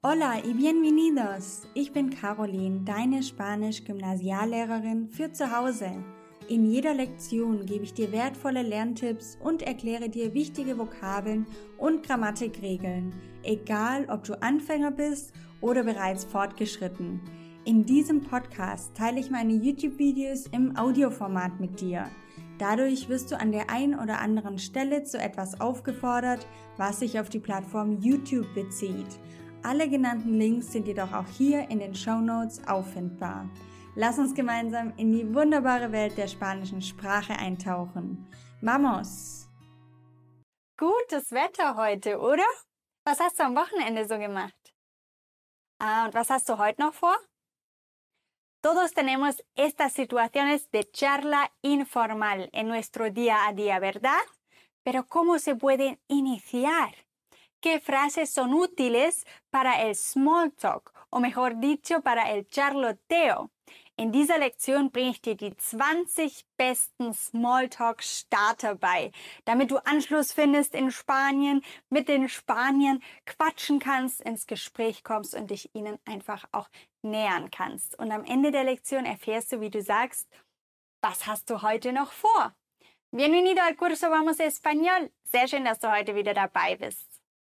Hola y bienvenidos! Ich bin Caroline, deine Spanisch-Gymnasiallehrerin für zu Hause. In jeder Lektion gebe ich dir wertvolle Lerntipps und erkläre dir wichtige Vokabeln und Grammatikregeln, egal ob du Anfänger bist oder bereits fortgeschritten. In diesem Podcast teile ich meine YouTube-Videos im Audioformat mit dir. Dadurch wirst du an der einen oder anderen Stelle zu etwas aufgefordert, was sich auf die Plattform YouTube bezieht. Alle genannten Links sind jedoch auch hier in den Shownotes auffindbar. Lass uns gemeinsam in die wunderbare Welt der spanischen Sprache eintauchen. Vamos! Gutes Wetter heute, oder? Was hast du am Wochenende so gemacht? Und was hast du heute noch vor? Todos tenemos estas situaciones de charla informal en nuestro día a día, ¿verdad? Pero ¿cómo se pueden iniciar? ¿Qué frases son útiles para el small talk o mejor dicho para el charloteo? In dieser Lektion bringe ich dir die 20 besten Smalltalk-Starter bei, damit du Anschluss findest in Spanien, mit den Spaniern quatschen kannst, ins Gespräch kommst und dich ihnen einfach auch nähern kannst. Und am Ende der Lektion erfährst du, wie du sagst, was hast du heute noch vor? Bienvenido al curso Vamos Español. Sehr schön, dass du heute wieder dabei bist.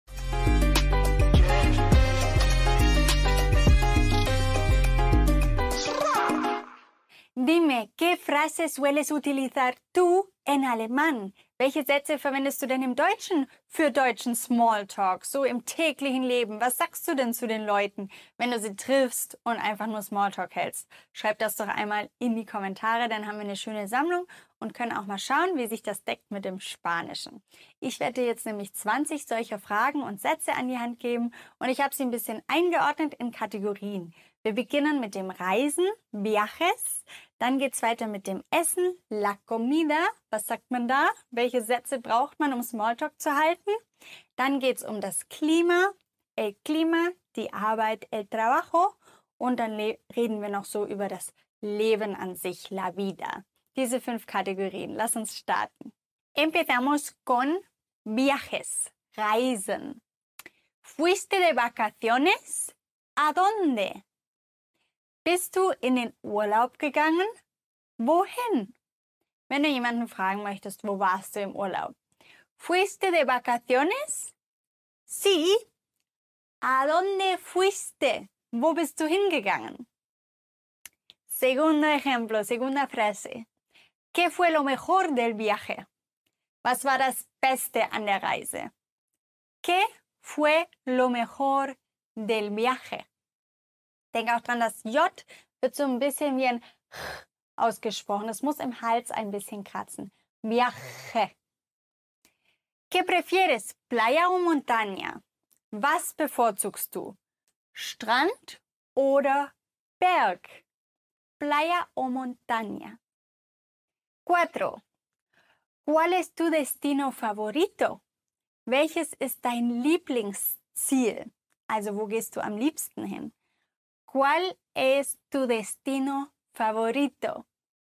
Dime, ¿qué frases sueles utilizar tú en alemán? Welche Sätze verwendest du denn im Deutschen für deutschen Smalltalk, so im täglichen Leben? Was sagst du denn zu den Leuten, wenn du sie triffst und einfach nur Smalltalk hältst? Schreib das doch einmal in die Kommentare, dann haben wir eine schöne Sammlung und können auch mal schauen, wie sich das deckt mit dem Spanischen. Ich werde dir jetzt nämlich 20 solcher Fragen und Sätze an die Hand geben und ich habe sie ein bisschen eingeordnet in Kategorien. Wir beginnen mit dem Reisen, Viajes, dann geht's weiter mit dem Essen, la comida, was sagt man da? Welche Sätze braucht man, um Smalltalk zu halten? Dann geht's um das Klima, el clima, die Arbeit, el trabajo und dann reden wir noch so über das Leben an sich, la vida. Diese 5 Kategorien, lass uns starten. Empezamos con viajes, Reisen. ¿Fuiste de vacaciones? ¿A dónde? Bist du in den Urlaub gegangen? Wohin? Wenn du jemanden fragen möchtest, wo warst du im Urlaub? ¿Fuiste de vacaciones? Sí. ¿A dónde fuiste? Wo bist du hingegangen? Segundo ejemplo, segunda frase. ¿Qué fue lo mejor del viaje? Was war das Beste an der Reise? ¿Qué fue lo mejor del viaje? Denk auch dran, das J wird so ein bisschen wie ein Ch ausgesprochen. Es muss im Hals ein bisschen kratzen. Viaje. ¿Qué prefieres? ¿Playa o montaña? Was bevorzugst du? Strand oder Berg? Playa o montaña. 4. ¿Cuál es tu destino favorito? Welches ist dein Lieblingsziel? Also wo gehst du am liebsten hin? ¿Cuál es tu destino favorito?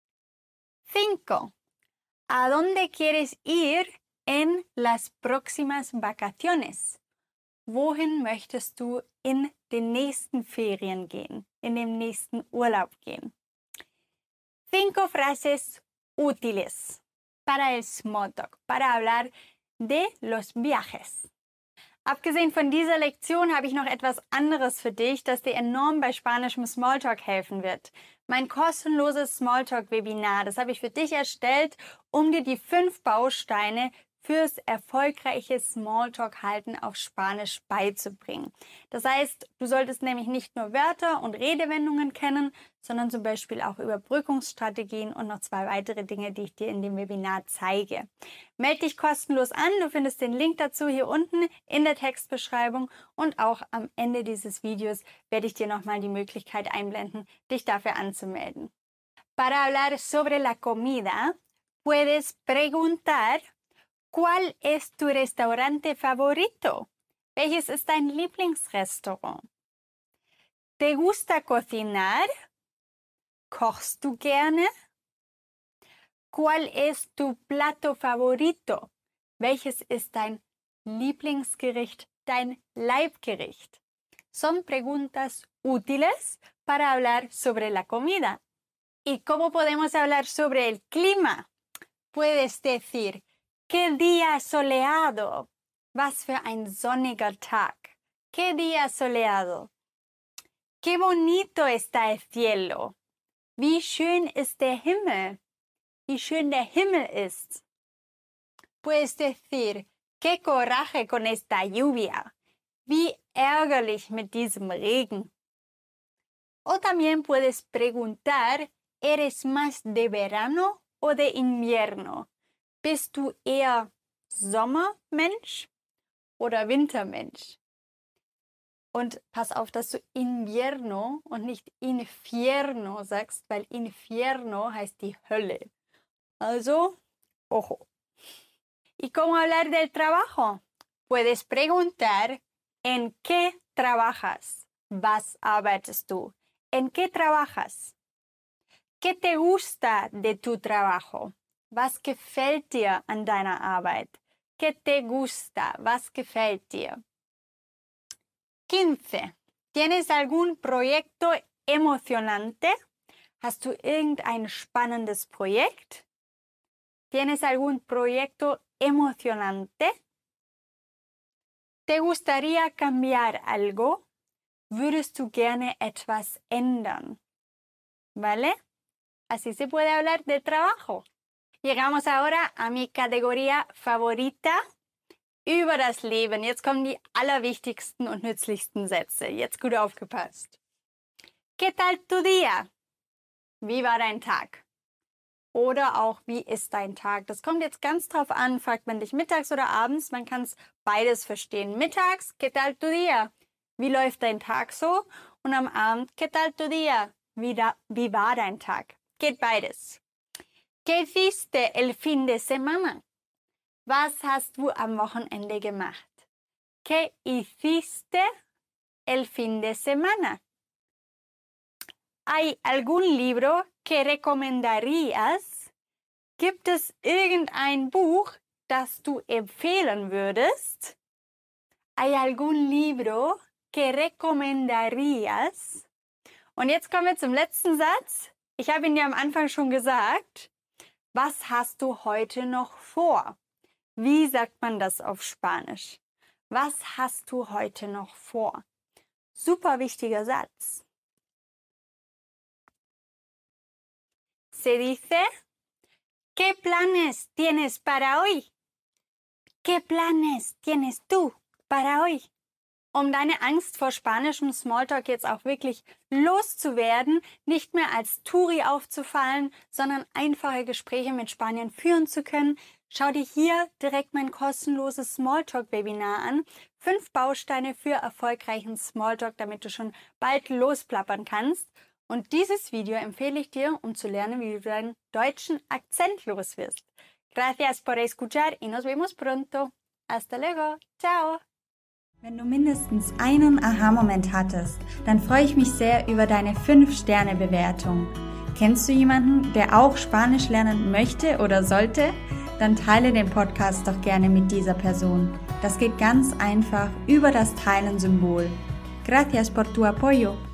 5. ¿A dónde quieres ir en las próximas vacaciones? Wohin möchtest du in den nächsten Ferien gehen, in dem nächsten Urlaub gehen? 5 frases útiles para el Smalltalk, para hablar de los viajes. Abgesehen von dieser Lektion habe ich noch etwas anderes für dich, das dir enorm bei spanischem Smalltalk helfen wird. Mein kostenloses Smalltalk-Webinar, das habe ich für dich erstellt, um dir die 5 Bausteine fürs erfolgreiche Smalltalk-Halten auf Spanisch beizubringen. Das heißt, du solltest nämlich nicht nur Wörter und Redewendungen kennen, sondern zum Beispiel auch Überbrückungsstrategien und noch 2 weitere Dinge, die ich dir in dem Webinar zeige. Melde dich kostenlos an, du findest den Link dazu hier unten in der Textbeschreibung und auch am Ende dieses Videos werde ich dir nochmal die Möglichkeit einblenden, dich dafür anzumelden. Para hablar sobre la comida, puedes preguntar ¿Cuál es tu restaurante favorito? Welches ist dein Lieblingsrestaurant? ¿Te gusta cocinar? ¿Kochst du gerne? ¿Cuál es tu plato favorito? Welches ist dein Lieblingsgericht, dein Leibgericht? son preguntas útiles para hablar sobre la comida. ¿Y cómo podemos hablar sobre el clima? Puedes decir, ¿qué día soleado? Was für ein sonniger Tag. ¿Qué día soleado? Qué bonito está el cielo. Wie schön ist der Himmel. Wie schön der Himmel ist. Puedes decir, qué coraje con esta lluvia. Wie ärgerlich mit diesem Regen. O también puedes preguntar, ¿eres más de verano o de invierno? Bist du eher Sommermensch oder Wintermensch? Und pass auf, dass du invierno und nicht infierno sagst, weil infierno heißt die Hölle. Also, ojo. ¿Y cómo hablar del trabajo? Puedes preguntar, ¿en qué trabajas? Was arbeitest du? ¿En qué trabajas? ¿Qué te gusta de tu trabajo? Was gefällt dir an deiner Arbeit? ¿Qué te gusta? Was gefällt dir? 15. ¿Tienes algún proyecto emocionante? ¿Hast du irgendein spannendes Projekt? ¿Tienes algún proyecto emocionante? ¿Te gustaría cambiar algo? ¿Würdest du gerne etwas ändern? ¿Vale? Así se puede hablar de trabajo. Llegamos ahora a mi categoría favorita, über das Leben. Jetzt kommen die allerwichtigsten und nützlichsten Sätze. Jetzt gut aufgepasst. ¿Qué tal tu día? Wie war dein Tag? Oder auch, wie ist dein Tag? Das kommt jetzt ganz drauf an, fragt man dich mittags oder abends. Man kann es beides verstehen. Mittags, ¿qué tal tu día? Wie läuft dein Tag so? Und am Abend, ¿qué tal tu día? Wie war dein Tag? Geht beides. ¿Qué hiciste el fin de semana? Was hast du am Wochenende gemacht? ¿Qué hiciste el fin de semana? ¿Hay algún libro que recomendarías? Gibt es irgendein Buch, das du empfehlen würdest? ¿Hay algún libro que recomendarías? Und jetzt kommen wir zum letzten Satz. Ich habe ihn dir am Anfang schon gesagt. Was hast du heute noch vor? Wie sagt man das auf Spanisch? Was hast du heute noch vor? Super wichtiger Satz. Se dice, ¿qué planes tienes para hoy? ¿Qué planes tienes tú para hoy? Um deine Angst vor spanischem Smalltalk jetzt auch wirklich loszuwerden, nicht mehr als Touri aufzufallen, sondern einfache Gespräche mit Spaniern führen zu können, schau dir hier direkt mein kostenloses Smalltalk-Webinar an. 5 Bausteine für erfolgreichen Smalltalk, damit du schon bald losplappern kannst. Und dieses Video empfehle ich dir, um zu lernen, wie du deinen deutschen Akzent los wirst. Gracias por escuchar y nos vemos pronto. Hasta luego. Ciao. Wenn du mindestens einen Aha-Moment hattest, dann freue ich mich sehr über deine 5-Sterne-Bewertung. Kennst du jemanden, der auch Spanisch lernen möchte oder sollte? Dann teile den Podcast doch gerne mit dieser Person. Das geht ganz einfach über das Teilen-Symbol. Gracias por tu apoyo.